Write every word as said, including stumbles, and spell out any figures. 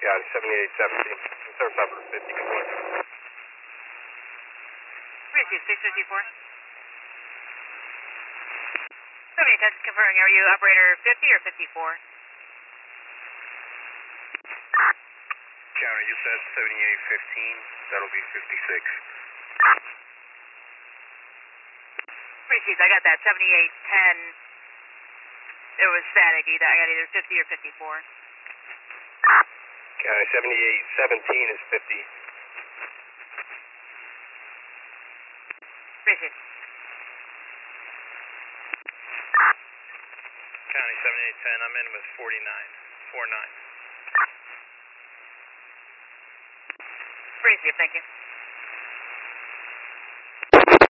County, seventy-eight seventeen. Service number fifty-four. Receive six fifty-four. seventy-eight ten, confirming, are you operator fifty or fifty-four? County, you said seventy-eight fifteen. That'll be fifty-six. Received, I got that, seventy-eight ten. It was static, either I got either fifty or fifty-four. County, seventy-eight seventeen is fifty. Received. County, seventy-eight ten, I'm in with forty-nine. four nine. Received, thank you.